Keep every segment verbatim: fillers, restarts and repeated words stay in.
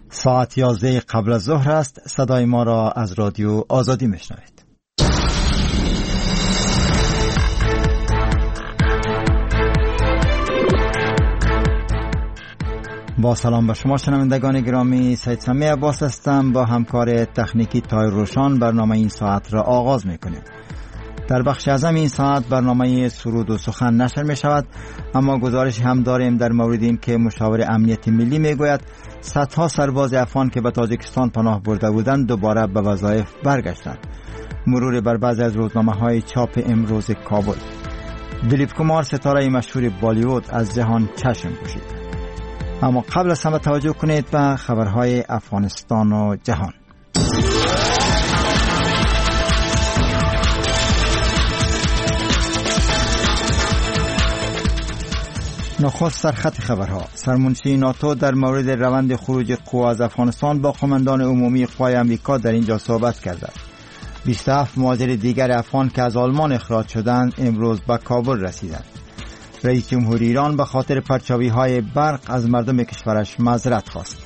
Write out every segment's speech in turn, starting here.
ساعت یازده قبل از ظهر است. صدای ما را از رادیو آزادی میشنوید. با سلام به شما شنوندگان گرامی، سید سمی عباس هستم. با همکار تکنیکی تایر روشان برنامه این ساعت را آغاز میکنیم. در بخش اعظم این ساعت برنامه سرود و سخن نشر می شود، اما گزارش هم داریم در مورد این که مشاور امنیت ملی می گوید صدها سرباز افغان که به تاجیکستان پناه برده بودند دوباره به وظایف برگشتند. مرور بر بعضی از روزنامه های چاپ امروز کابل. دلیپ کمار ستاره مشهور بالیوود از جهان چشم پوشید. اما قبل از همه توجه کنید به خبرهای افغانستان و جهان. نخست سرخط خبرها. سرمنشی ناتو در مورد روند خروج قوا از افغانستان با قماندان عمومی قوای امریکا در اینجا صحبت کرده. بیست و هفت مهاجر دیگر افغان که از آلمان اخراج شدند امروز به کابل رسیدند. رئیس جمهوری ایران به خاطر پرچاوی های برق از مردم کشورش معذرت خواست.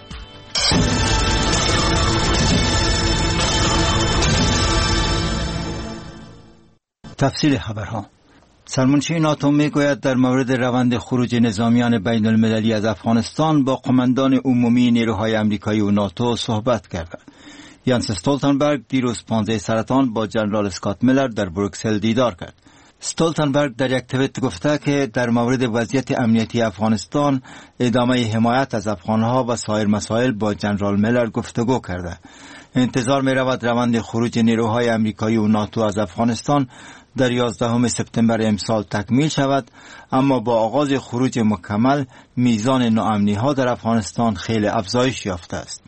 تفصیل خبرها. سرمنشی ناتو میگوید در مورد روند خروج نظامیان بین المللی از افغانستان با قماندان عمومی نیروهای امریکایی و ناتو صحبت کرد. یانس استولتنبرگ دیروز پانزده سرطان با جنرال اسکات میلر در بروکسل دیدار کرد. استولتنبرگ در یک توییت گفته که در مورد وضعیت امنیتی افغانستان، ادامه حمایت از افغانها و سایر مسائل با جنرال میلر گفتگو کرده. انتظار می رود روند خروج نیروهای امریکایی و ناتو از افغانستان در یازدهم سپتامبر امسال تکمیل شود، اما با آغاز خروج مکمل میزان ناامنی ها در افغانستان خیلی افزایش یافته است.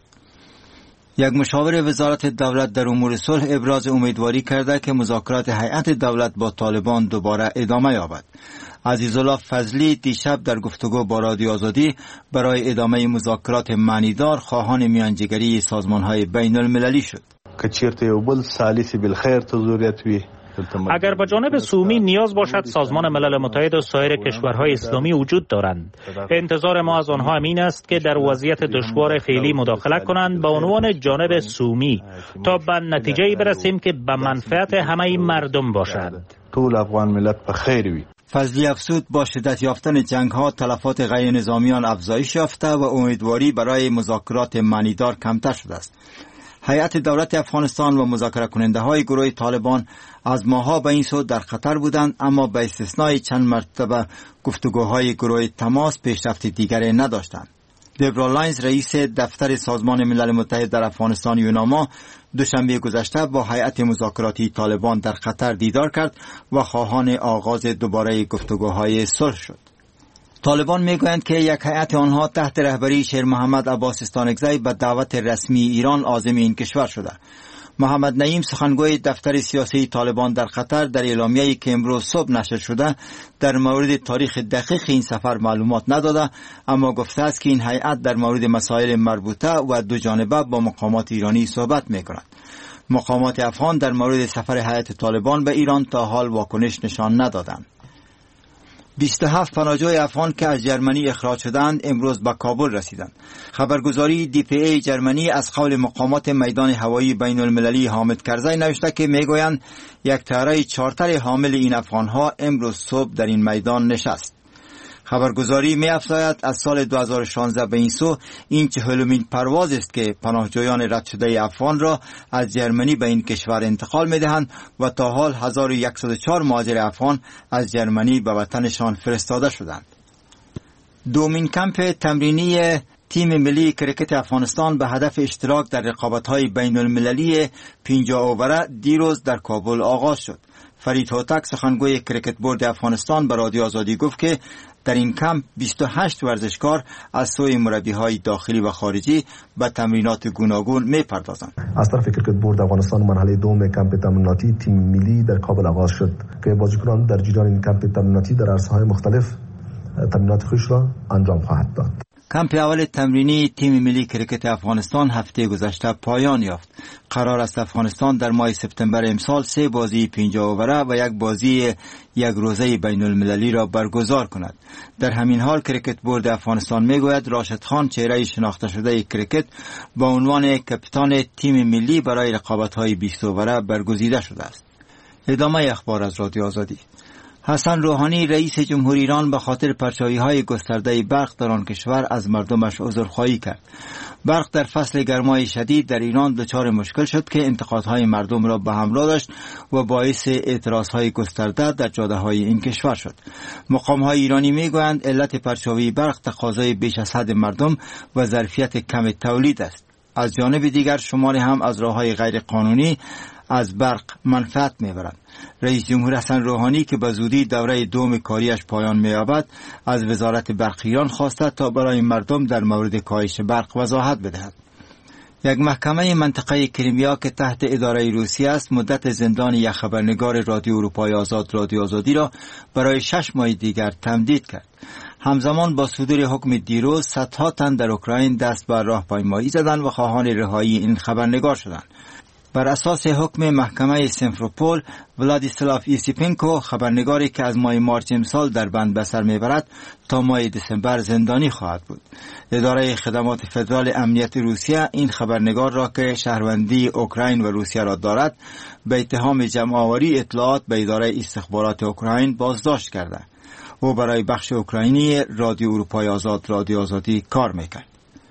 یک مشاور وزارت دولت در امور صلح ابراز امیدواری کرده که مذاکرات هیئت دولت با طالبان دوباره ادامه یابد. عزیزالله فضلی دیشب در گفتگو با رادیو آزادی برای ادامه مذاکرات معنیدار خواهان میانجیگری سازمان‌های بین المللی شد. کچیرته یو بل ثالث بالخیر تزوریت وی اگر به جانب سومی نیاز باشد، سازمان ملل متحد و سایر کشورهای اسلامی وجود دارند. انتظار ما از آنها همین است که در وضعیت دشوار فعلی مداخله کنند به عنوان جانب سومی تا به نتیجه‌ای برسیم که به منفعت همه مردم باشد. طول افغان ملت بخیر وی. فضلی افزود با شدت یافتن جنگ‌ها تلفات غیر نظامیان افزایش یافته و امیدواری برای مذاکرات معنیدار کمتر شده است. هیئت دولت افغانستان و مذاکره کننده های گروه طالبان از ماه‌ها به این سو در خطر بودند، اما به استثنای چند مرتبه گفتگوهای گروه تماس پیشرفت دیگری نداشتند. دبرا لاینز رئیس دفتر سازمان ملل متحد در افغانستان یوناما دوشنبه گذشته با هیئت مذاکراتی طالبان در قطر دیدار کرد و خواهان آغاز دوباره گفتگوهای صلح شد. طالبان میگویند که یک هیئت آنها تحت رهبری شیر محمد عباس استانکزی به دعوت رسمی ایران عازم این کشور شده. محمد نعیم سخنگوی دفتر سیاسی طالبان در قطر در اعلامیه‌ای که امروز صبح نشر شده در مورد تاریخ دقیق این سفر معلومات نداده، اما گفته است که این هیئت در مورد مسائل مربوطه و دو جانبه با مقامات ایرانی صحبت می‌کند. مقامات افغان در مورد سفر هیئت طالبان به ایران تا حال واکنش نشان ندادند. بیست و هفت پناهجوی افغان که از جرمنی اخراج شدند امروز به کابل رسیدند. خبرگزاری دی پی ای جرمنی از قول مقامات میدان هوایی بین المللی حامد کرزی نوشته که میگویند یک طیاره چارتر حامل این افغانها امروز صبح در این میدان نشست. خبرگزاری می افزاید از سال دو هزار و شانزده به این سو این چهلمین پرواز است که پناهجویان رد شده افغان را از جرمنی به این کشور انتقال می دهند و تا حال هزار و صد و چهار مهاجر افغان از جرمنی به وطنشان فرستاده شدند. دومین کمپ تمرینی تیم ملی کرکت افغانستان به هدف اشتراک در رقابت‌های بین المللی پنجاه اووره دیروز در کابل آغاز شد. فرید هوتک سخنگوی کرکت بورد افغانستان به رادیو آزادی گفت که در این کمپ بیست و هشت ورزشکار از سوی مربی‌های داخلی و خارجی به تمرینات گوناگون می‌پردازند. از طرف کرکت بورد افغانستان مرحله دوم کمپ تمریناتی تیم ملی در کابل آغاز شد که بازیکنان در جریان این کمپ تمریناتی در عرصه‌های مختلف تمرینات خود را انجام خواهد داد. کمپ اول تمرینی تیم ملی کرکت افغانستان هفته گذشته پایان یافت. قرار است افغانستان در ماه سپتامبر امسال سه بازی پنجاه اووره و یک بازی یک روزه بین المللی را برگزار کند. در همین حال کرکت بورد افغانستان میگوید راشد خان، چهره شناخته شده کرکت، با عنوان کاپیتان تیم ملی برای رقابت‌های بیست اووره برگزیده شده است. ادامه اخبار از رادیو آزادی. حسن روحانی رئیس جمهور ایران به خاطر پرچاوی‌های گسترده برق در آن کشور از مردمش عذرخواهی کرد. برق در فصل گرمای شدید در ایران دچار مشکل شد که انتقادهای مردم را به حمله داشت و باعث اعتراضهای گسترده در جاده‌های این کشور شد. مقام‌های ایرانی می‌گویند علت پرچاوی برق تقاضای بیش از حد مردم و ظرفیت کم تولید است. از جانب دیگر شماری هم از راه‌های غیر قانونی از برق منفعت می‌برند. رئیس جمهور حسن روحانی که به زودی دوره دوم کاریش پایان می‌یابد از وزارت برق ایران خواسته تا برای مردم در مورد کاهش برق وضاحت بدهد. یک محکمه منطقه کریمیا که تحت اداره روسیه است مدت زندان یک خبرنگار رادیو اروپای آزاد رادیو آزادی را برای شش ماه دیگر تمدید کرد. همزمان با صدور حکم دیروز صدها تن در اوکراین دست به راهپیمایی زدند و خواهان رهایی این خبرنگار شدند. بر اساس حکم محکمه سیمفروپول، ولادیسلاف ایسیپنکو خبرنگاری که از ماه مارچ امسال در بند به سر میبرد تا ماه دسامبر زندانی خواهد بود. اداره خدمات فدرال امنیت روسیه این خبرنگار را که شهروندی اوکراین و روسیه را دارد به اتهام جمع‌آوری اطلاعات به اداره استخبارات اوکراین بازداشت کرده. او برای بخش اوکراینی رادیو اروپای آزاد رادیو آزادی کار میکرد.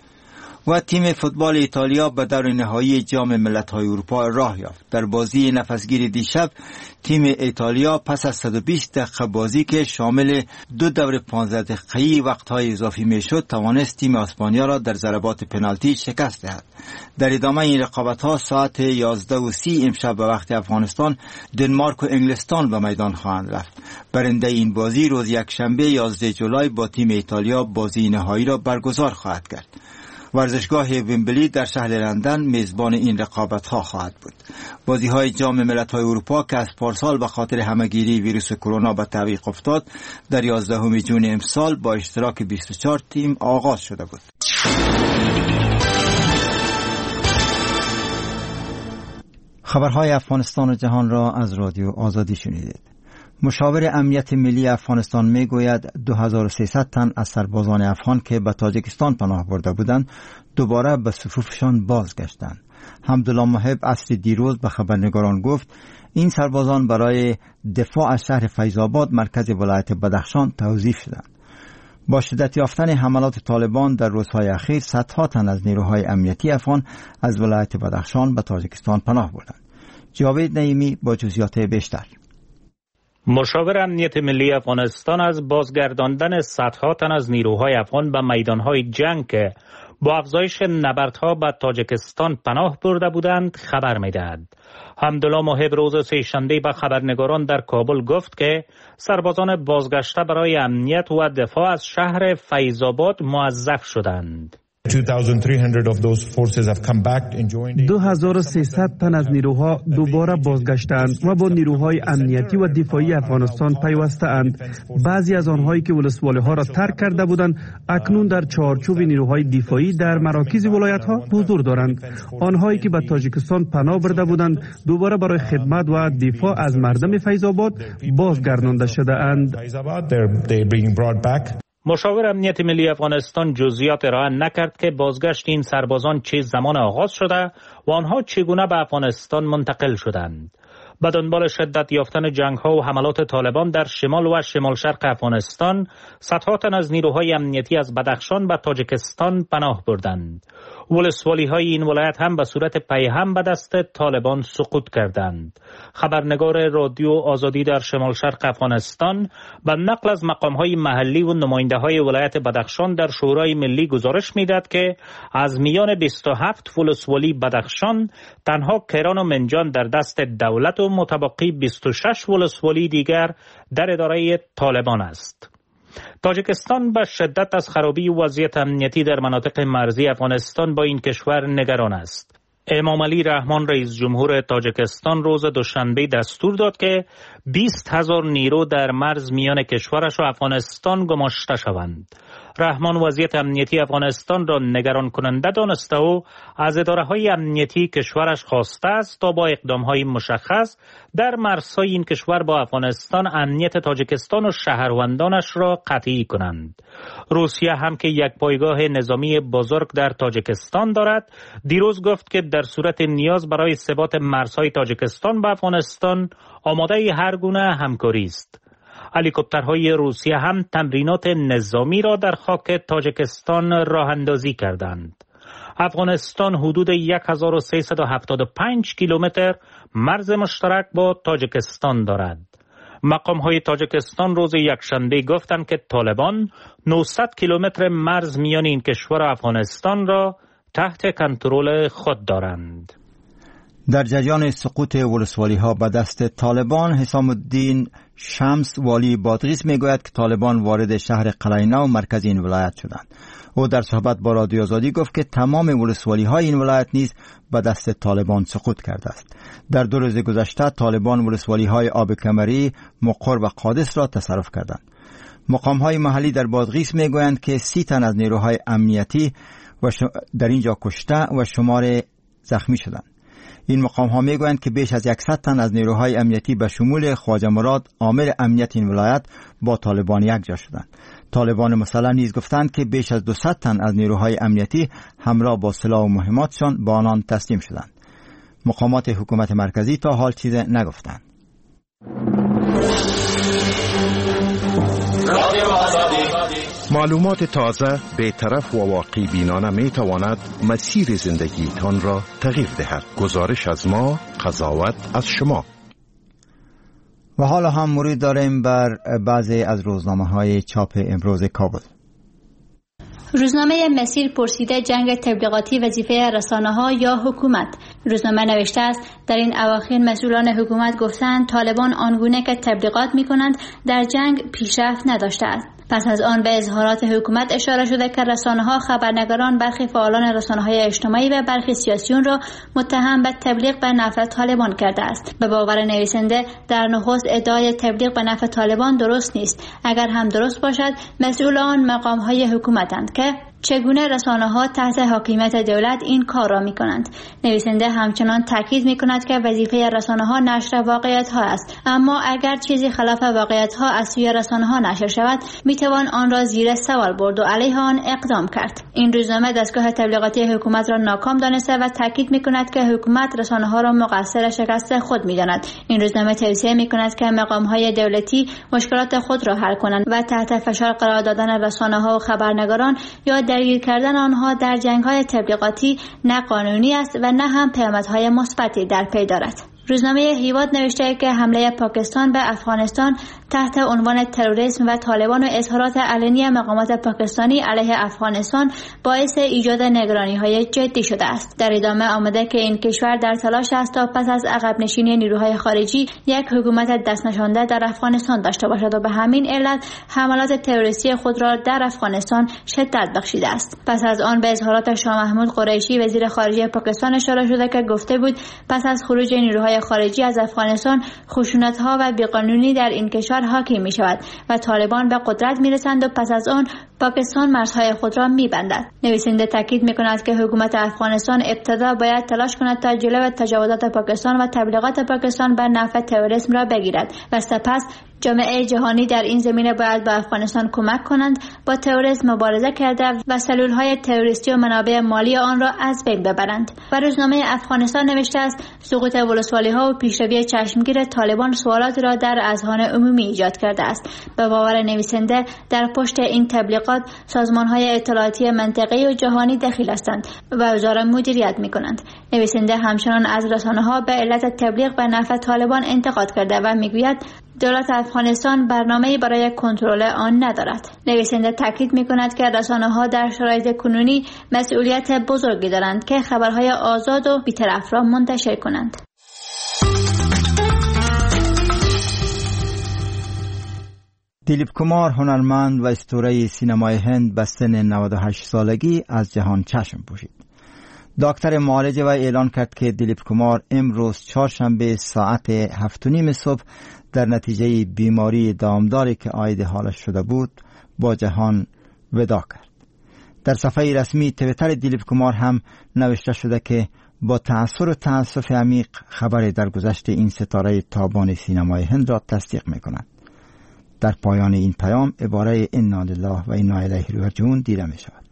و تیم فوتبال ایتالیا به دور نهایی جام ملت‌های اروپا راه یافت. در بازی نفسگیر دیشب تیم ایتالیا پس از صد و بیست دقیقه بازی که شامل دو دور پانزده دقیقه‌ای وقت‌های اضافی میشد توانست تیم اسپانیا را در ضربات پنالتی شکست دهد. در ادامه این رقابت‌ها ساعت یازده و سی امشب به وقت افغانستان دنمارک و انگلستان به میدان خواهند رفت. برنده این بازی روز یکشنبه یازده جولای با تیم ایتالیا بازی نهایی را برگزار خواهد کرد. ورزشگاه ویمبلی در شهر لندن میزبان این رقابت‌ها خواهد بود. بازی‌های جام ملت‌های اروپا که از پارسال به خاطر همه‌گیری ویروس کرونا به تعویق افتاد در یازدهم ژوئن امسال با اشتراک بیست و چهار تیم آغاز شده بود. خبرهای افغانستان و جهان را از رادیو آزادی شنیدید. مشاور امنیت ملی افغانستان میگوید دو هزار و سیصد تن از سربازان افغان که به تاجیکستان پناه برده بودند دوباره به صفوفشان بازگشتند. حمدالله محب اصل دیروز به خبرنگاران گفت این سربازان برای دفاع از شهر فیض‌آباد مرکز ولایت بدخشان توظیف شدند. با شدت یافتن حملات طالبان در روزهای اخیر صدها تن از نیروهای امنیتی افغان از ولایت بدخشان به تاجیکستان پناه بردند. جاوید نعیمی با جزئیات بیشتر. مشاور امنیت ملی افغانستان از بازگرداندن صدها تن از نیروهای افغان به میدانهای جنگ که با افزایش نبردها به تاجیکستان پناه برده بودند خبر می‌دهد. حمدالله محب روز سه‌شنبه به خبرنگاران در کابل گفت که سربازان بازگشته برای امنیت و دفاع از شهر فیض‌آباد موظف شدند. دو هزار و سیصد تن از نیروها دوباره بازگشتند و با نیروهای امنیتی و دفاعی افغانستان پیوسته‌اند. بعضی از آنهایی که ولسوالی‌ها را ترک کرده بودند اکنون در چارچوب نیروهای دفاعی در مراکز ولایت‌ها حضور دارند. آنهایی که به تاجیکستان پناه برده بودند دوباره برای خدمت و دفاع از مردم فیض‌آباد بازگردانده شده‌اند. مشاور امنیت ملی افغانستان جزئیات ارائه نکرد که بازگشت این سربازان چه زمان آغاز شده و آنها چگونه به افغانستان منتقل شدند. به دنبال شدت یافتن جنگ‌ها و حملات طالبان در شمال و شمال شرق افغانستان صدها تن از نیروهای امنیتی از بدخشان به تاجیکستان پناه بردند. ولسوالی‌های این ولایت هم به صورت پیهم به دست طالبان سقوط کردند. خبرنگار رادیو آزادی در شمال شرق افغانستان به نقل از مقام‌های محلی و نماینده‌های ولایت بدخشان در شورای ملی گزارش می‌داد که از میان بیست و هفت ولسوالی بدخشان تنها کران و منجان در دست دولت و متبقی بیست و شش ولسوالی دیگر در اداره طالبان است. تاجیکستان به شدت از خرابی وضعیت امنیتی در مناطق مرزی افغانستان با این کشور نگران است. امام علی رحمان رئیس جمهور تاجیکستان روز دوشنبه دستور داد که بیست هزار نیرو در مرز میان کشورش و افغانستان گماشته شوند. رحمان وضعیت امنیتی افغانستان را نگران کننده دانسته و از اداره‌های امنیتی کشورش خواسته است تا با اقدام‌های مشخص در مرزهای این کشور با افغانستان امنیت تاجیکستان و شهروندانش را قطعی کنند. روسیه هم که یک پایگاه نظامی بزرگ در تاجیکستان دارد، دیروز گفت که در صورت نیاز برای ثبات مرزهای تاجیکستان با افغانستان آماده هر گونه همکاری است. هلیکوپترهای روسیه هم تمرینات نظامی را در خاک تاجیکستان راه اندازی کردند. افغانستان حدود هزار و سیصد و هفتاد و پنج کیلومتر مرز مشترک با تاجیکستان دارد. مقام‌های تاجیکستان روز یکشنبه گفتند که طالبان نهصد کیلومتر مرز میان این کشور و افغانستان را تحت کنترل خود دارند. در جریان سقوط ولسوالی ها به دست طالبان، حسام الدین شمس والی بادغیس میگوید که طالبان وارد شهر قلعه‌نو مرکز این ولایت شدند. او در صحبت با رادیو آزادی گفت که تمام ولسوالی های این ولایت نیز به دست طالبان سقوط کرده است. در دو روز گذشته طالبان ولسوالی های آب کمری، مقر و قادس را تصرف کردند. مقام های محلی در بادغیس میگویند که سی تن از نیروهای امنیتی و در اینجا کشته و شمار زخمی شدند. این مقام ها میگویند که بیش از صد تن از نیروهای امنیتی به شمول خواجه مراد عامل امنیت این ولایت با طالبان یکجا شدند. طالبان مسلح نیز گفتند که بیش از دویست تن از نیروهای امنیتی همراه با سلاح و مهماتشان به آنان تسلیم شدند. مقامات حکومت مرکزی تا حال چیز نگفتند. معلومات تازه، بی‌طرف و واقع بینانه می تواند مسیر زندگیتان را تغییر دهد. گزارش از ما، قضاوت از شما. و حالا هم مرور داریم بر بعضی از روزنامه های چاپ امروز کابل. روزنامه مسیر پرسیده جنگ تبلیغاتی وظیفه رسانه ها یا حکومت. روزنامه نوشته است در این اواخر مسئولان حکومت گفتند طالبان آنگونه که تبلیغات می کنند در جنگ پیشرفت نداشته است. پس از آن به اظهارات حکومت اشاره شده که رسانه‌ها، خبرنگاران، برخی فعالان رسانه‌های اجتماعی و برخی سیاسیون را متهم به تبلیغ به نفع طالبان کرده است. به باور نویسنده در نخست ادعای تبلیغ به نفع طالبان درست نیست. اگر هم درست باشد مسئول آن مقام‌های حکومتند که چگونه رسانه‌ها تحت حاکمیت دولت این کار را می‌کنند. نویسنده همچنان تاکید می‌کند که وظیفه رسانه‌ها نشر واقعیت‌ها است، اما اگر چیزی خلاف واقعیت‌ها از سوی رسانه‌ها نشر شود می‌توان آن را زیر سوال برد و علیه آن اقدام کرد. این روزنامه دستگاه تبلیغاتی حکومت را ناکام دانسته و تاکید می‌کند که حکومت رسانه‌ها را مقصر شکست خود می‌داند. این روزنامه توصیه می‌کند که مقام‌های دولتی مشکلات خود را حل کنند و تحت فشار قرار دادن رسانه‌ها و خبرنگاران یا درگیر کردن آنها در جنگ‌های تبلیغاتی نه قانونی است و نه هم پیامدهای مثبتی در پی دارد. روزنامه هیواد نوشته که حمله پاکستان به افغانستان تحت عنوان تروریسم و طالبان و اظهارات علنی مقامات پاکستانی علیه افغانستان باعث ایجاد نگرانی‌های جدی شده است. در ادامه آمده که این کشور در تلاش است تا پس از عقب نشینی نیروهای خارجی یک حکومت دست نشانده در افغانستان داشته باشد و به همین علت حملات تروریستی خود را در افغانستان شدت بخشیده است. پس از آن به اظهارات شاه محمود قریشی وزیر خارجه پاکستان اشاره شده که گفته بود پس از خروج نیروهای خارجی از افغانستان خشونت‌ها و بیقانونی در این کشور حاکم می‌شود و طالبان به قدرت می‌رسند و پس از آن پاکستان مرزهای خود را می‌بندد. نویسنده تاکید می‌کند که حکومت افغانستان ابتدا باید تلاش کند تا جلو تجاوزات پاکستان و تبلیغات پاکستان بر نفع تروریسم را بگیرد و سپس جامعه جهانی در این زمینه باید به افغانستان کمک کنند با تروریسم مبارزه کرده و سلولهای تروریستی و منابع مالی آن را از بین ببرند. و روزنامه افغانستان نوشته است سقوط ولسوالی‌ها و پیشروی چشمگیر طالبان سوالات را در اذهان عمومی ایجاد کرده است. به باور نویسنده در پشت این تبلیغات سازمان‌های اطلاعاتی منطقه‌ای و جهانی دخیل هستند و اوضاع را مدیریت می‌کنند. نویسنده همچنان از رسانه‌ها به علت تبلیغ به نفع طالبان انتقاد کرده و می‌گوید دولت افغانستان برنامه‌ای برای کنترل آن ندارد. نویسنده تاکید می‌کند که رسانه‌ها در شرایط کنونی مسئولیت بزرگی دارند که خبرهای آزاد و بی‌طرف را منتشر کنند. دیلیپ کمار هنرمند و اسطوره سینمای هند به سن نود و هشت سالگی از جهان چشم پوشید. دکتر معالج و اعلان کرد که دیلیپ کمار امروز چهارشنبه ساعت هفت و نیم صبح در نتیجه بیماری دامداری که عاید حالش شده بود با جهان ودا کرد. در صفحه رسمی تویتر دیلیپ کمار هم نوشته شده که با تأثیر و تأسف عمیق خبر درگذشت این ستاره تابان سینمای هند را تصدیق می‌کند. در پایان این پیام عباره انا لله و انا الیه راجعون دیده می‌شود.